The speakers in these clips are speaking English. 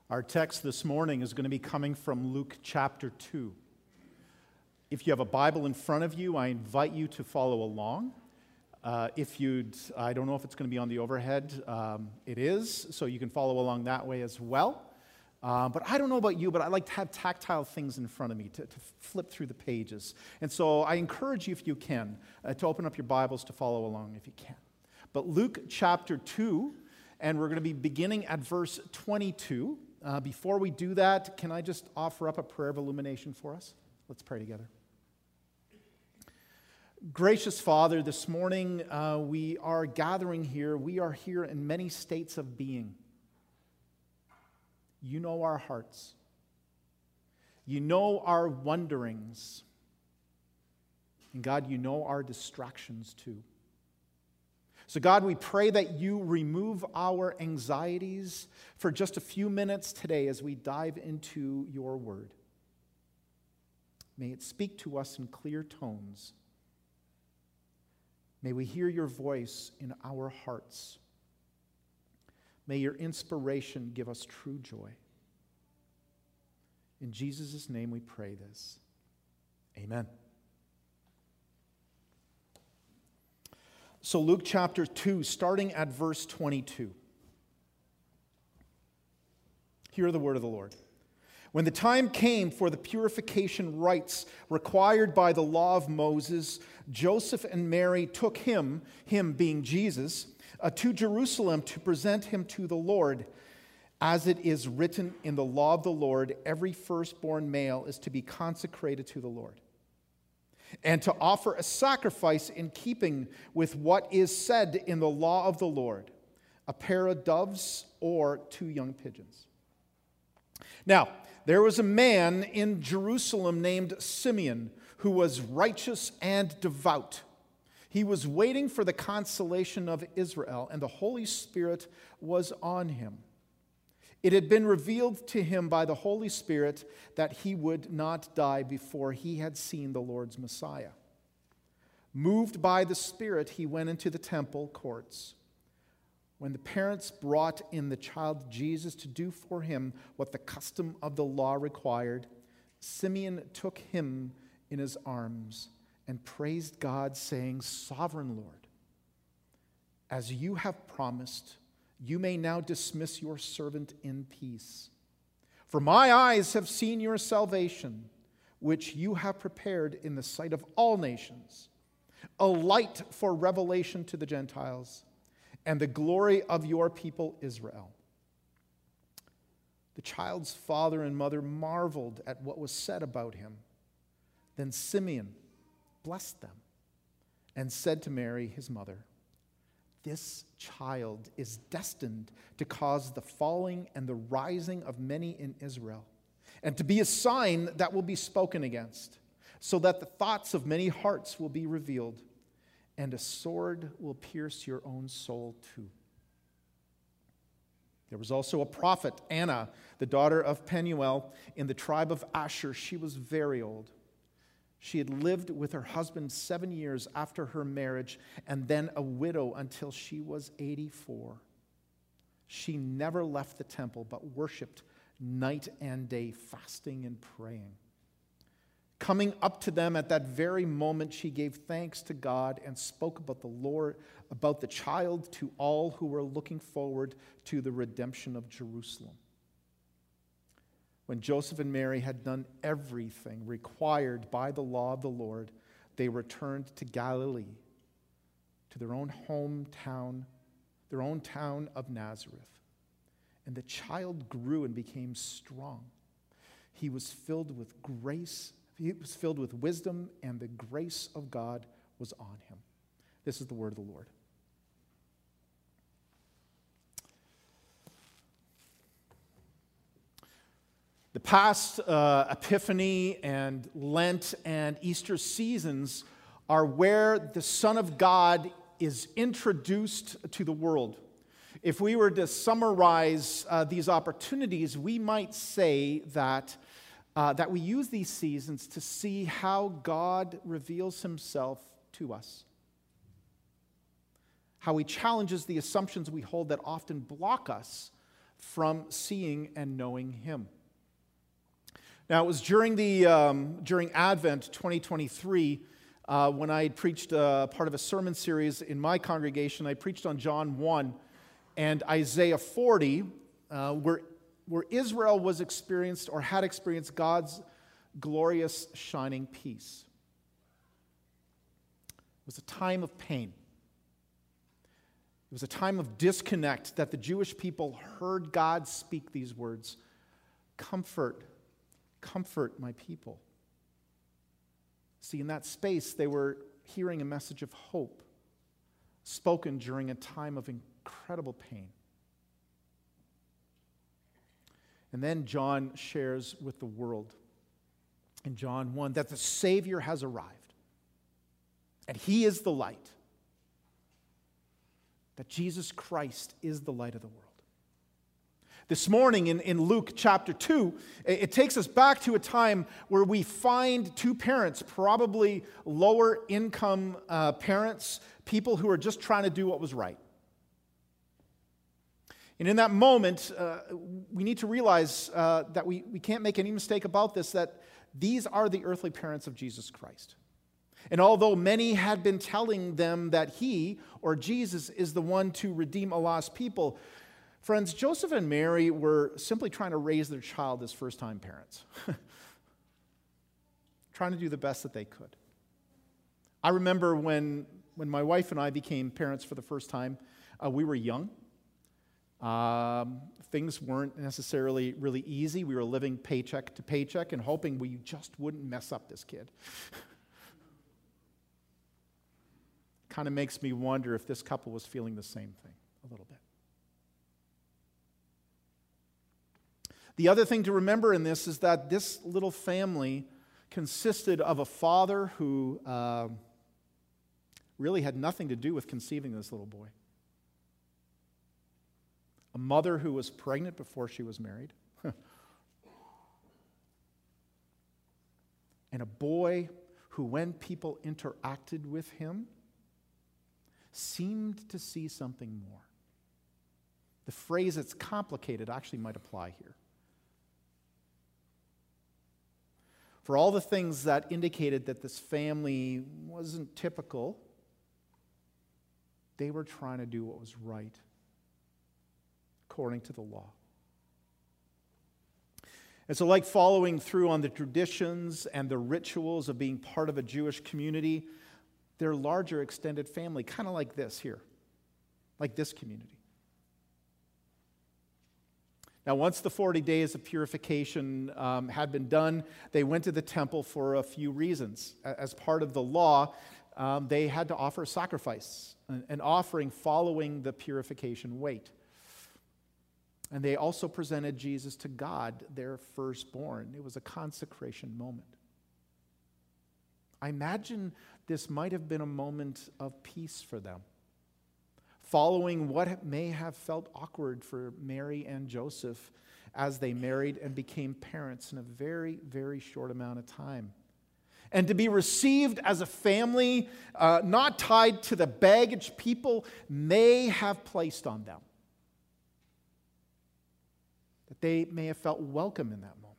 Our text this morning is going to be coming from Luke chapter 2. If you have a Bible in front of you, I invite you to follow along. I don't know if it's going to be on the overhead. It is, so you can follow along that way as well. But I don't know about you, but I like to have tactile things in front of me to flip through the pages. And so I encourage you, if you can, to open up your Bibles to follow along if you can. But Luke chapter 2, and we're going to be beginning at verse 22. Before we do that, can I just offer up a prayer of illumination for us? Let's pray together. Gracious Father, this morning we are gathering here. We are here in many states of being. You know our hearts. You know our wonderings. And God, you know our distractions too. So God, we pray that you remove our anxieties for just a few minutes today as we dive into your word. May it speak to us in clear tones. May we hear your voice in our hearts. May your inspiration give us true joy. In Jesus' name we pray this. Amen. So Luke chapter 2, starting at verse 22. Hear the word of the Lord. When the time came for the purification rites required by the law of Moses, Joseph and Mary took him being Jesus, to Jerusalem to present him to the Lord. As it is written in the law of the Lord, every firstborn male is to be consecrated to the Lord, and to offer a sacrifice in keeping with what is said in the law of the Lord, a pair of doves or 2 young pigeons. Now, there was a man in Jerusalem named Simeon who was righteous and devout. He was waiting for the consolation of Israel, and the Holy Spirit was on him. It had been revealed to him by the Holy Spirit that he would not die before he had seen the Lord's Messiah. Moved by the Spirit, he went into the temple courts. When the parents brought in the child Jesus to do for him what the custom of the law required, Simeon took him in his arms and praised God, saying, "Sovereign Lord, as you have promised, you may now dismiss your servant in peace. For my eyes have seen your salvation, which you have prepared in the sight of all nations, a light for revelation to the Gentiles, and the glory of your people Israel." The child's father and mother marveled at what was said about him. Then Simeon blessed them and said to Mary, his mother, "This child is destined to cause the falling and the rising of many in Israel, and to be a sign that will be spoken against, so that the thoughts of many hearts will be revealed, and a sword will pierce your own soul too." There was also a prophet, Anna, the daughter of Penuel, in the tribe of Asher. She was very old. She had lived with her husband 7 years after her marriage, and then a widow until she was 84. She never left the temple, but worshiped night and day, fasting and praying. Coming up to them at that very moment, she gave thanks to God and spoke about the child to all who were looking forward to the redemption of Jerusalem. When Joseph and Mary had done everything required by the law of the Lord, they returned to Galilee, to their own hometown, their own town of Nazareth. And the child grew and became strong. He was filled with grace. He was filled with wisdom, and the grace of God was on him. This is the word of the Lord. The past Epiphany and Lent and Easter seasons are where the Son of God is introduced to the world. If we were to summarize these opportunities, we might say that we use these seasons to see how God reveals himself to us, how he challenges the assumptions we hold that often block us from seeing and knowing him. Now, it was during Advent 2023 when I had preached part of a sermon series in my congregation. I preached on John 1 and Isaiah 40, where Israel was experienced or had experienced God's glorious shining peace. It was a time of pain. It was a time of disconnect that the Jewish people heard God speak these words, "Comfort, comfort my people." See, in that space, they were hearing a message of hope spoken during a time of incredible pain. And then John shares with the world in John 1 that the Savior has arrived, and he is the light, that Jesus Christ is the light of the world. This morning in Luke chapter 2, it takes us back to a time where we find two parents, probably lower income parents, people who are just trying to do what was right. And in that moment, we need to realize that we can't make any mistake about this, that these are the earthly parents of Jesus Christ. And although many had been telling them that he, or Jesus, is the one to redeem a lost people, friends, Joseph and Mary were simply trying to raise their child as first-time parents. Trying to do the best that they could. I remember when my wife and I became parents for the first time, we were young. Things weren't necessarily really easy. We were living paycheck to paycheck and hoping we just wouldn't mess up this kid. Kind of makes me wonder if this couple was feeling the same thing a little bit. The other thing to remember in this is that this little family consisted of a father who really had nothing to do with conceiving this little boy. A mother who was pregnant before she was married. And a boy who, when people interacted with him, seemed to see something more. The phrase "it's complicated" actually might apply here. For all the things that indicated that this family wasn't typical, they were trying to do what was right according to the law. And so, like following through on the traditions and the rituals of being part of a Jewish community, their larger extended family, kind of like this here, like this community. Now, once the 40 days of purification had been done, they went to the temple for a few reasons. As part of the law, they had to offer a sacrifice, an offering following the purification rite. And they also presented Jesus to God, their firstborn. It was a consecration moment. I imagine this might have been a moment of peace for them, following what may have felt awkward for Mary and Joseph as they married and became parents in a very, very short amount of time. And to be received as a family, not tied to the baggage people may have placed on them. That they may have felt welcome in that moment.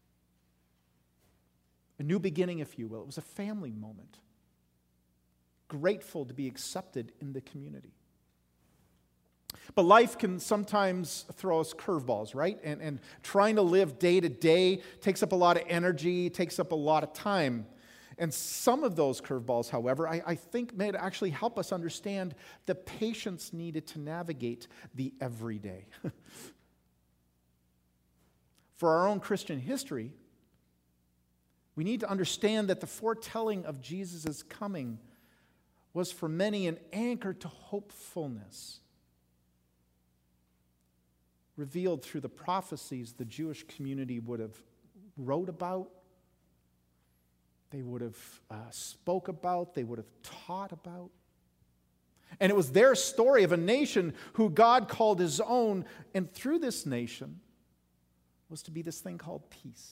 A new beginning, if you will. It was a family moment. Grateful to be accepted in the community. But life can sometimes throw us curveballs, right? And trying to live day to day takes up a lot of energy, takes up a lot of time. And some of those curveballs, however, I think may actually help us understand the patience needed to navigate the everyday. For our own Christian history, we need to understand that the foretelling of Jesus' coming was for many an anchor to hopefulness, revealed through the prophecies the Jewish community would have wrote about, they would have spoke about, they would have taught about. And it was their story of a nation who God called his own, and through this nation was to be this thing called peace.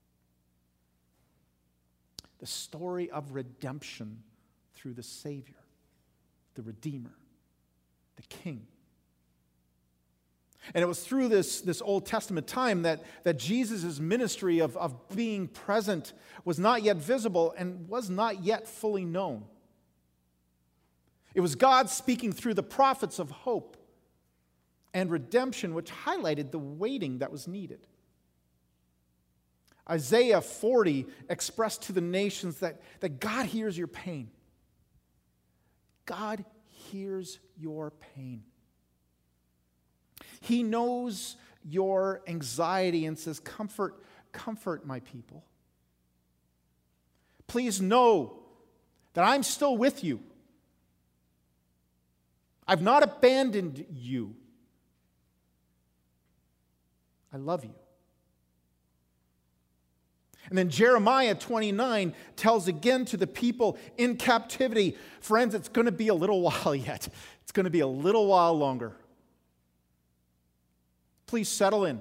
The story of redemption through the Savior, the Redeemer, the King. And it was through this Old Testament time that Jesus' ministry of being present was not yet visible and was not yet fully known. It was God speaking through the prophets of hope and redemption, which highlighted the waiting that was needed. Isaiah 40 expressed to the nations that God hears your pain. God hears your pain. He knows your anxiety and says, comfort my people. Please know that I'm still with you. I've not abandoned you. I love you. And then Jeremiah 29 tells again to the people in captivity, friends, it's going to be a little while yet. It's going to be a little while longer. Please settle in.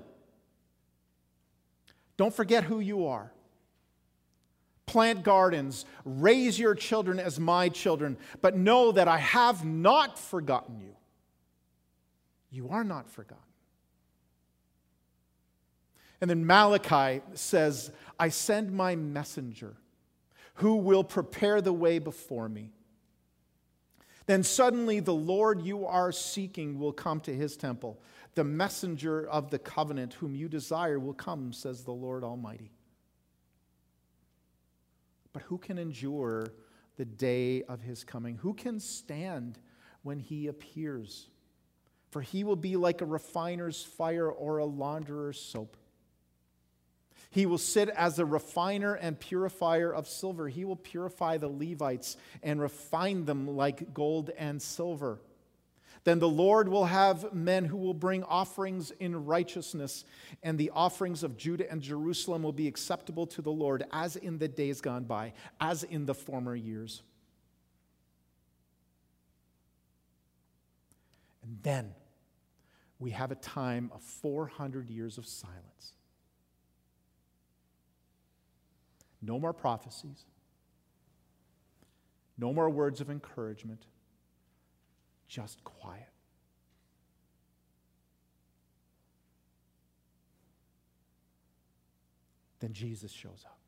Don't forget who you are. Plant gardens, raise your children as my children, but know that I have not forgotten you. You are not forgotten. And then Malachi says, I send my messenger who will prepare the way before me. Then suddenly the Lord you are seeking will come to his temple. The messenger of the covenant whom you desire will come, says the Lord Almighty. But who can endure the day of his coming? Who can stand when he appears? For he will be like a refiner's fire or a launderer's soap. He will sit as a refiner and purifier of silver. He will purify the Levites and refine them like gold and silver. Then the Lord will have men who will bring offerings in righteousness, and the offerings of Judah and Jerusalem will be acceptable to the Lord, as in the days gone by, as in the former years. And then we have a time of 400 years of silence. No more prophecies. No more words of encouragement. Just quiet. Then Jesus shows up.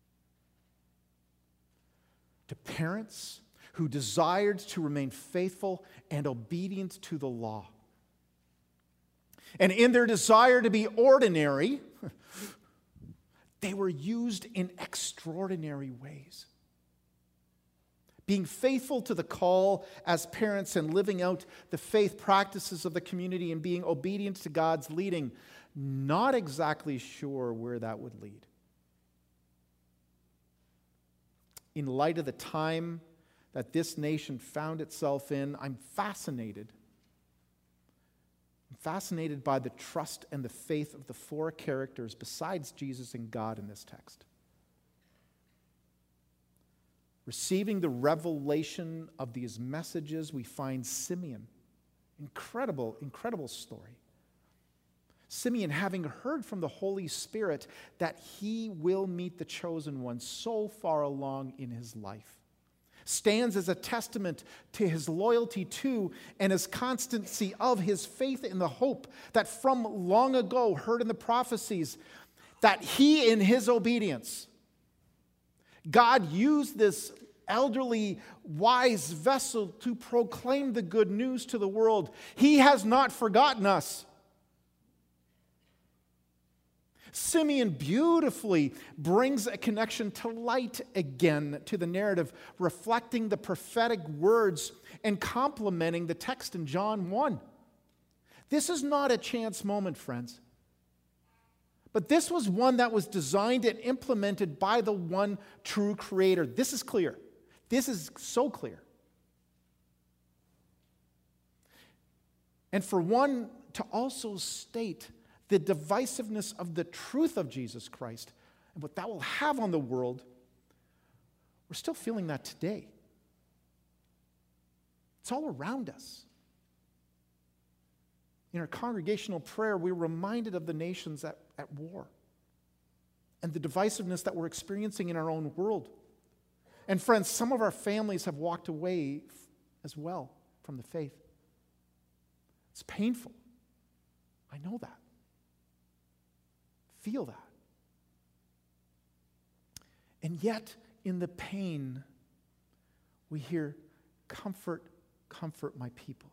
To parents who desired to remain faithful and obedient to the law. And in their desire to be ordinary, they were used in extraordinary ways. Being faithful to the call as parents and living out the faith practices of the community and being obedient to God's leading, not exactly sure where that would lead. In light of the time that this nation found itself in, I'm fascinated by the trust and the faith of the four characters besides Jesus and God in this text. Receiving the revelation of these messages, we find Simeon. Incredible, incredible story. Simeon, having heard from the Holy Spirit that he will meet the chosen one so far along in his life, stands as a testament to his loyalty to and his constancy of his faith in the hope that from long ago heard in the prophecies, that he in his obedience, God used this elderly, wise vessel to proclaim the good news to the world. He has not forgotten us. Simeon beautifully brings a connection to light again to the narrative, reflecting the prophetic words and complementing the text in John 1. This is not a chance moment, friends. But this was one that was designed and implemented by the one true Creator. This is clear. This is so clear. And for one to also state the divisiveness of the truth of Jesus Christ and what that will have on the world, we're still feeling that today. It's all around us. In our congregational prayer, we're reminded of the nations at war and the divisiveness that we're experiencing in our own world. And friends, some of our families have walked away as well from the faith. It's painful. I know that. Feel that. And yet, in the pain, we hear, comfort, comfort my people.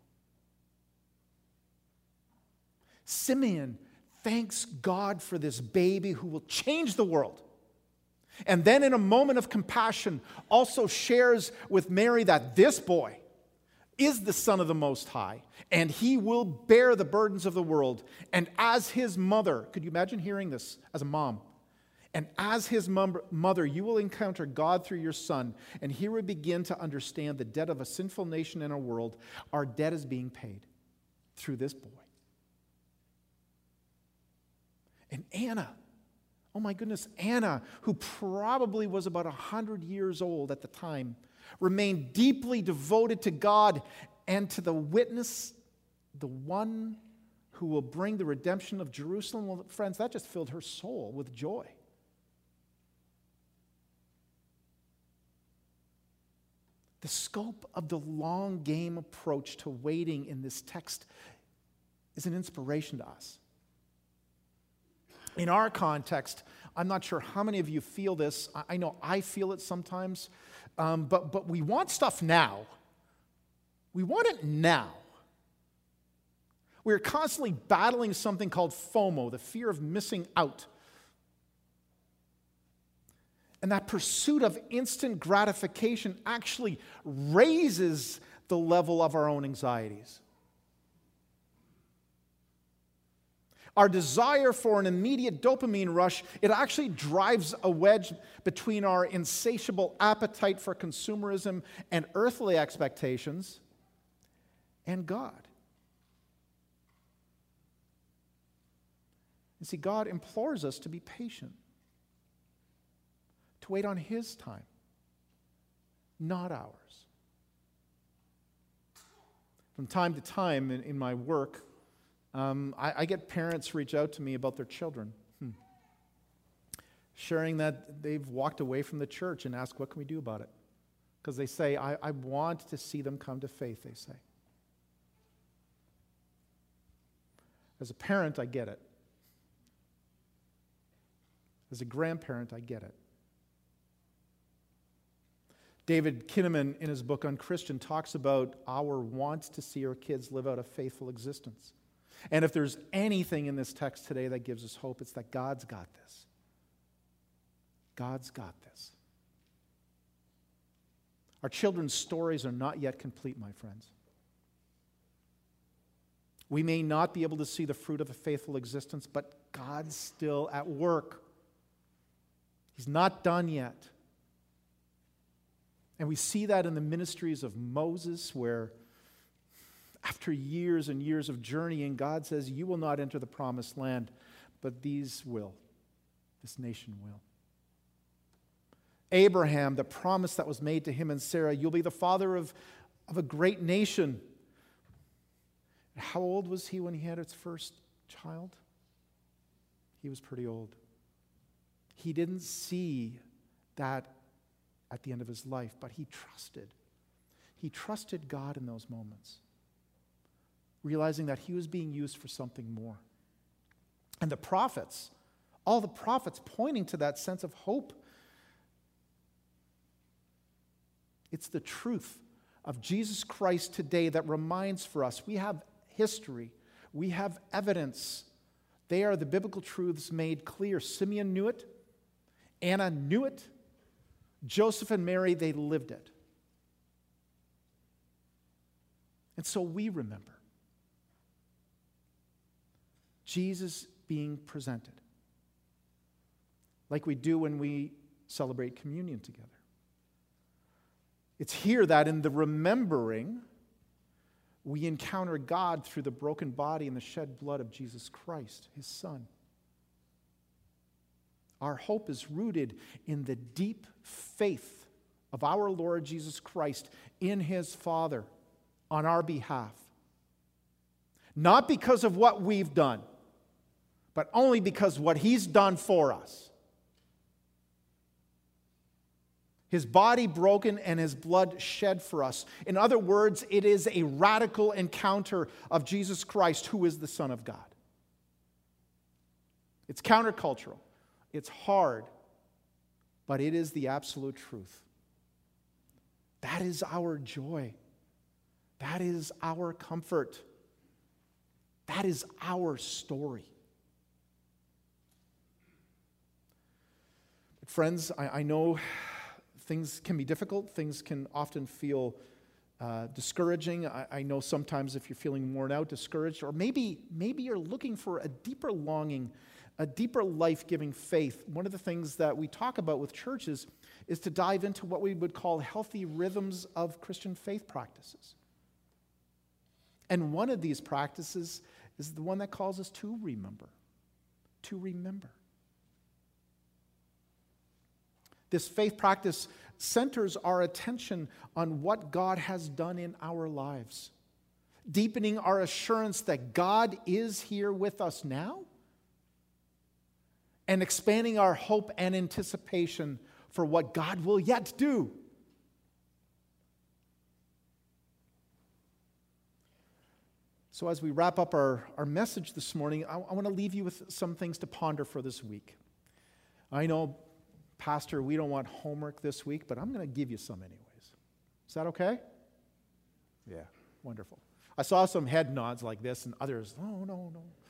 Simeon thanks God for this baby who will change the world. And then in a moment of compassion, also shares with Mary that this boy is the Son of the Most High, and he will bear the burdens of the world. And as his mother, could you imagine hearing this as a mom? And as his mother, you will encounter God through your Son, and here we begin to understand the debt of a sinful nation in our world. Our debt is being paid through this boy. And Anna, oh my goodness, Anna, who probably was about 100 years old at the time, remained deeply devoted to God and to the witness, the one who will bring the redemption of Jerusalem. Well, friends, that just filled her soul with joy. The scope of the long game approach to waiting in this text is an inspiration to us. In our context, I'm not sure how many of you feel this. I know I feel it sometimes, but we want stuff now. We want it now. We're constantly battling something called FOMO, the fear of missing out. And that pursuit of instant gratification actually raises the level of our own anxieties. Our desire for an immediate dopamine rush, it actually drives a wedge between our insatiable appetite for consumerism and earthly expectations and God. You see, God implores us to be patient, to wait on His time, not ours. From time to time in my work, I get parents reach out to me about their children, sharing that they've walked away from the church and ask, what can we do about it? Because they say, I want to see them come to faith, they say. As a parent, I get it. As a grandparent, I get it. David Kinnaman, in his book Unchristian, talks about our want to see our kids live out a faithful existence. And if there's anything in this text today that gives us hope, it's that God's got this. God's got this. Our children's stories are not yet complete, my friends. We may not be able to see the fruit of a faithful existence, but God's still at work. He's not done yet. And we see that in the ministries of Moses, where after years and years of journeying, God says, you will not enter the promised land, but these will. This nation will. Abraham, the promise that was made to him and Sarah, you'll be the father of a great nation. How old was he when he had his first child? He was pretty old. He didn't see that at the end of his life, but he trusted. He trusted God in those moments, realizing that he was being used for something more. And the prophets, all the prophets pointing to that sense of hope. It's the truth of Jesus Christ today that reminds for us we have history, we have evidence. They are the biblical truths made clear. Simeon knew it, Anna knew it, Joseph and Mary, they lived it. And so we remember Jesus being presented, like we do when we celebrate communion together. It's here that in the remembering, we encounter God through the broken body and the shed blood of Jesus Christ, His Son. Our hope is rooted in the deep faith of our Lord Jesus Christ in His Father on our behalf. Not because of what we've done, but only because what He's done for us. His body broken and His blood shed for us. In other words, it is a radical encounter of Jesus Christ, who is the Son of God. It's countercultural. It's hard. But it is the absolute truth. That is our joy. That is our comfort. That is our story. But friends, I know things can be difficult. Things can often feel discouraging. I know sometimes if you're feeling worn out, discouraged, or maybe you're looking for a deeper longing, a deeper life-giving faith. One of the things that we talk about with churches is to dive into what we would call healthy rhythms of Christian faith practices. And one of these practices is the one that calls us to remember. To remember. This faith practice centers our attention on what God has done in our lives, deepening our assurance that God is here with us now, and expanding our hope and anticipation for what God will yet do. So as we wrap up our message this morning, I want to leave you with some things to ponder for this week. I know, Pastor, we don't want homework this week, but I'm going to give you some anyways. Is that okay? Yeah, wonderful. I saw some head nods like this and others, oh, no.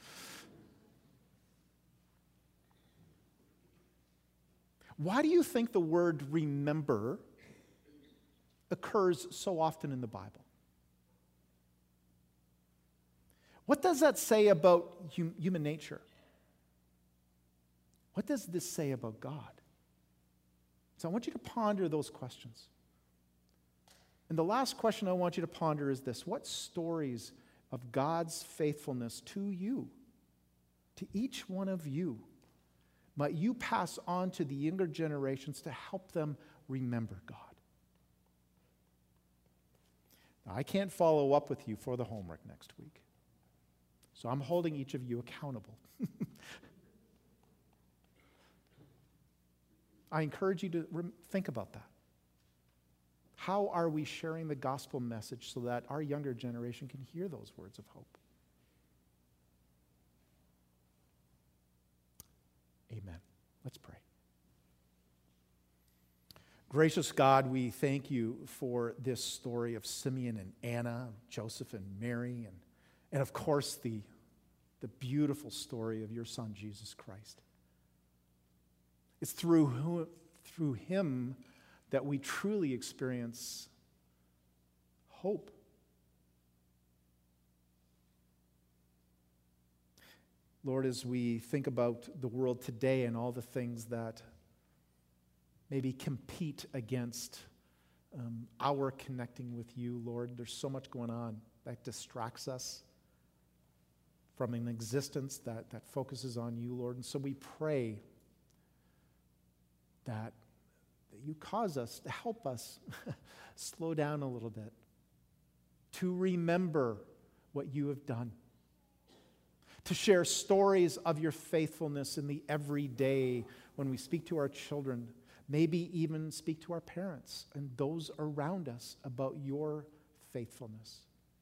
Why do you think the word remember occurs so often in the Bible? What does that say about human nature? What does this say about God? So I want you to ponder those questions. And the last question I want you to ponder is this: what stories of God's faithfulness to you, to each one of you, might you pass on to the younger generations to help them remember God? Now, I can't follow up with you for the homework next week, so I'm holding each of you accountable. I encourage you to think about that. How are we sharing the gospel message so that our younger generation can hear those words of hope? Amen. Let's pray. Gracious God, we thank you for this story of Simeon and Anna, Joseph and Mary, and of course the beautiful story of your Son, Jesus Christ. It's through him that we truly experience hope. Lord, as we think about the world today and all the things that maybe compete against our connecting with you, Lord, there's so much going on that distracts us from an existence that focuses on you, Lord. And so we pray that you cause us, to help us slow down a little bit, to remember what you have done, to share stories of your faithfulness in the everyday when we speak to our children, maybe even speak to our parents and those around us about your faithfulness.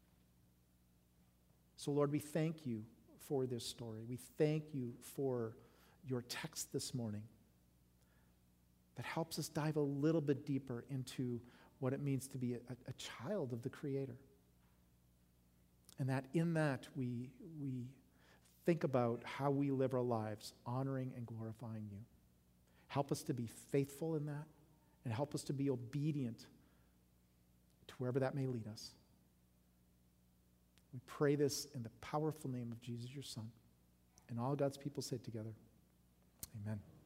So, Lord, we thank you for this story. We thank you for your text this morning that helps us dive a little bit deeper into what it means to be a child of the Creator. And that in that we think about how we live our lives honoring and glorifying you. Help us to be faithful in that, and help us to be obedient to wherever that may lead us. We pray this in the powerful name of Jesus, your Son. And all God's people say together, amen.